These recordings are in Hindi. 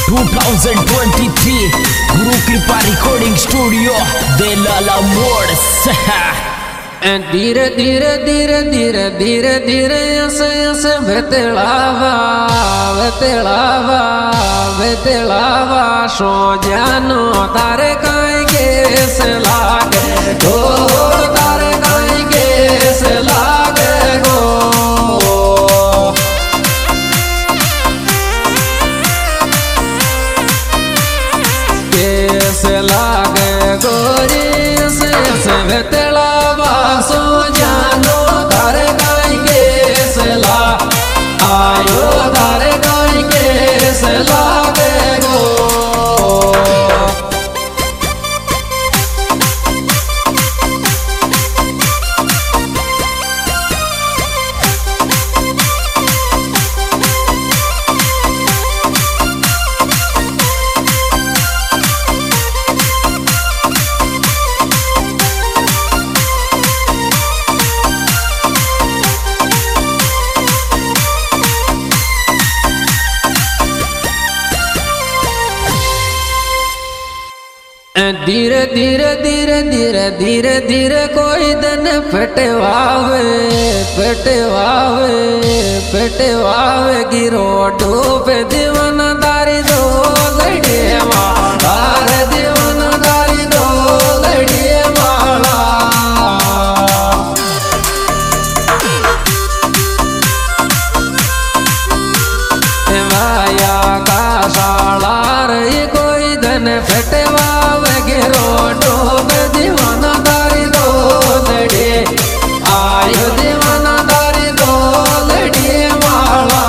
2023 गुरु कृपा रिकॉर्डिंग स्टूडियो देलाला मोड़ धीरे धीरे धीरे धीरे धीरे धीरे ऐसे ऐसे बेतलावा बेतलावा बेतलावा सो जानो तारे काई केस लागे गो तारे काई केस लागे गो केस लागे गोरी ऐसे ऐसे बेतलावा सो जानो तारे काई केस ला आयो तारे काई केस लागे गो धीरे धीरे धीरे धीरे धीरे धीरे कोई दिन फटवावे फटवावे फटवावे गिरो डूबे दीवानदारी दो लड़िए माला रे दीवानदारी दो लड़िए माला माया का साला रे कोई दिन फटवावे डूब दीवानदारी दो लड़े आयो दीवानदारी दो लड़िए माला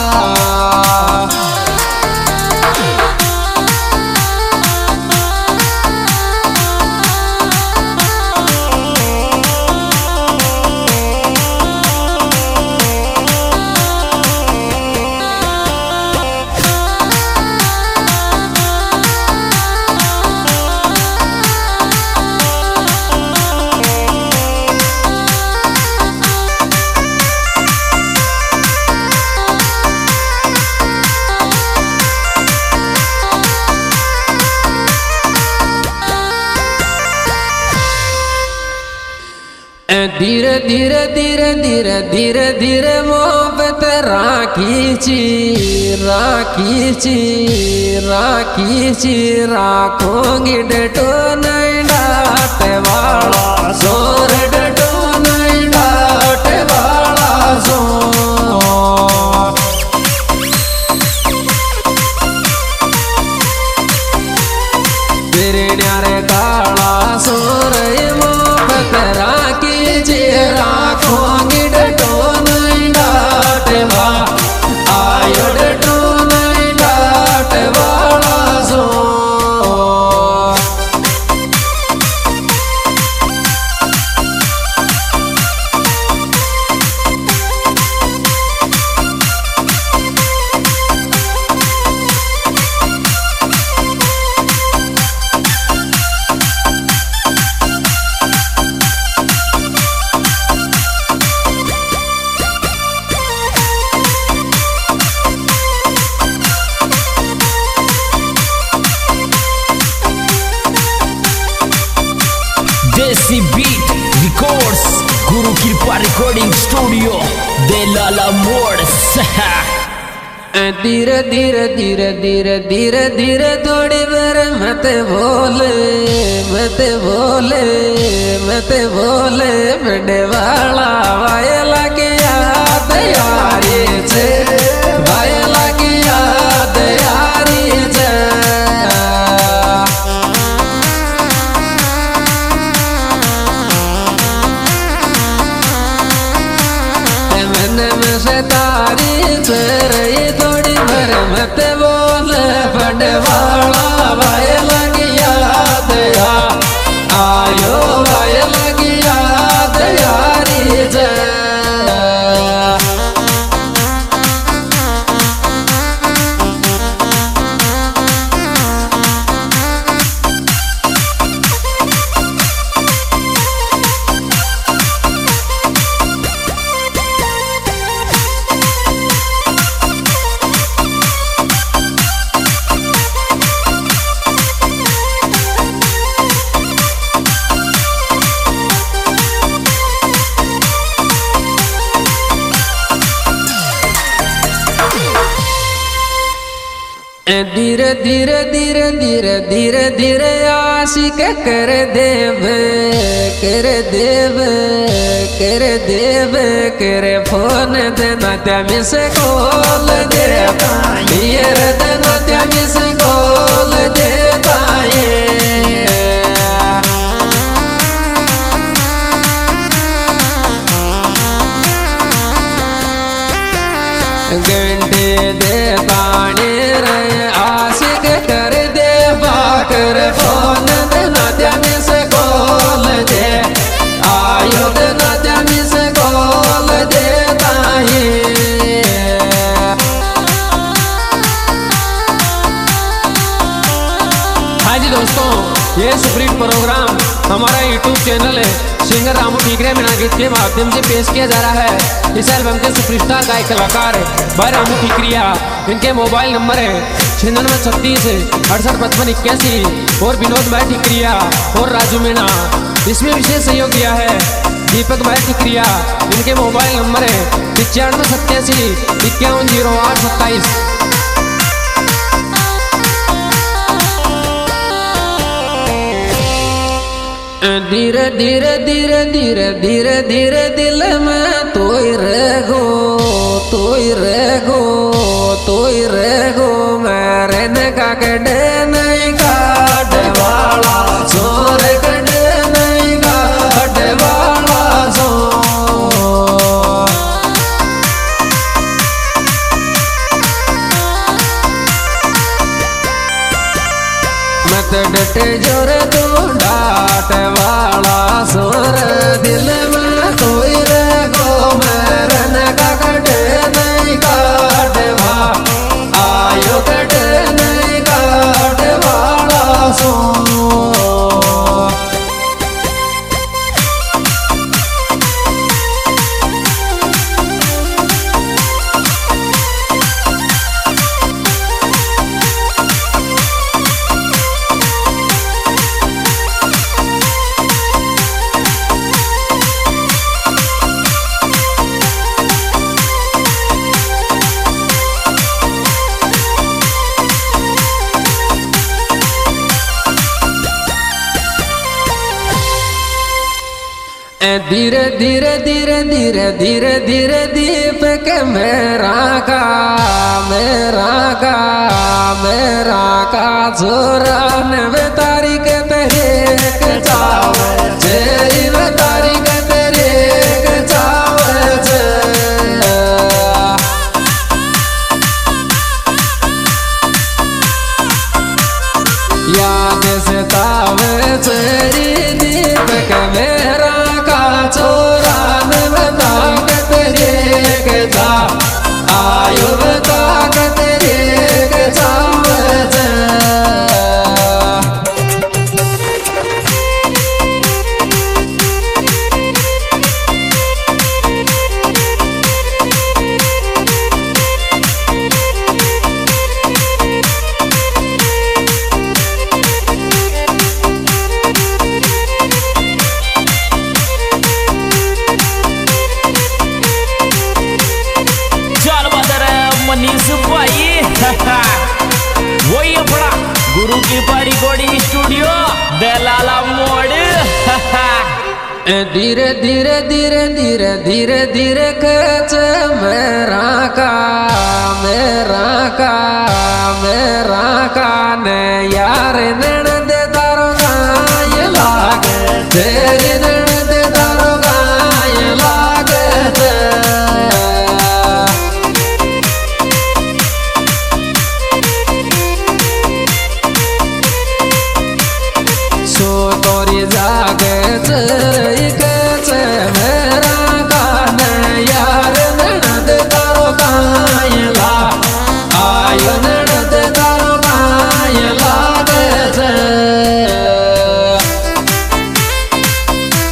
धीरे धीरे धीरे धीरे धीरे धीरे मोहब्बत राखीची राखीची राखीची राखोंगी डटो नहीं डाटे वाला जोर डटो नहीं डाटे वाला जो तेरे न्यारे काला सोर मोहब्बत राखी राखोंगी डटो नहीं डाटे वा आयो डटो नहीं डाटे वाला सो देसी बीट रिकॉर्ड्स गुरु कृपा रिकॉर्डिंग स्टूडियो देलाला मोड़ धीरे धीरे धीरे धीरे धीरे धीरे थोड़ी बार मत बोले मत बोले मत बोले बड़े वाला वायला की याद यारी से वायला की याद यारी से मन से तारी से रही थोड़ी भर मत बोल बड़े वाला भाई लगी याद आयो भाई लगी याद यारी से धीरे धीरे धीरे धीरे धीरे धीरे आशिक कर देव कर देव कर देव कर फोन देना त्या मिस कॉल देता यार देना त्या मिस कॉल देता घंटे देता कर फोन देना त्या मिस कॉल दे आयो देना त्या मिस कॉल देता हाँ जी दोस्तों, ये सुप्रीम प्रोग्राम हमारा यूट्यूब चैनल है सिंगर रामू ठीकरे मीणा गीत के माध्यम से पेश किया जा रहा है। इस एल्बम के सुपरस्टार गायक कलाकार भाई रामू ठीकरिया, इनके मोबाइल नंबर है 9636 68 55 81 और विनोद भाई ठीकरिया और राजू मीणा। इसमें विशेष सहयोग दिया है दीपक भाई ठीकरिया, इनके मोबाइल नंबर है 9587 5108 27। धीरे धीरे धीरे धीरे धीरे धीरे दिल में तोई रहो तोई रहो तोई रहो मेरे ने का कड़े नहीं काट वाला सोर कड़े नहीं काट वाला सो मत डटे जोर तू डाट वाला सोर दिल में कोई रहो मेरे न का कटे नहीं काटवा आयो कटे नहीं काट वाला सो धीरे धीरे धीरे धीरे धीरे धीरे दीपक मेरा का छोरा नवे तारीख तेरे चावल जेरी व तारीख तेरे चावल याद से तावे तेरी दीपक मेरा छोरा ने बताक तेरे के जा आयु बताक तेरे के जावज वही अपना गुरु कृपा रिकॉर्डिंग स्टूडियो दलाला मोड़। धीरे धीरे धीरे धीरे धीरे धीरे कच मेरा का ने यार नैन दे तारो गाय लागे तेरी नैन दे तारो गाय लागे सो तोरी जागे कच मेरा कान यार ननद तारो कायला आयो ननद तारो कायला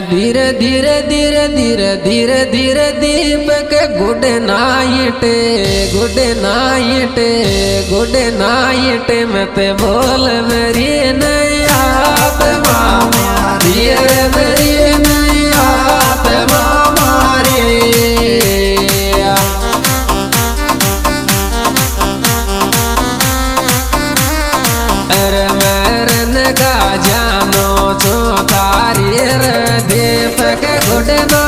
धीरे धीरे धीरे धीरे धीरे धीरे Deepak good night good night good night मत बोल मेरी नैया मारी मेरी नैया मारी अरे मरन का जानो जो तारी रे दीपक गुड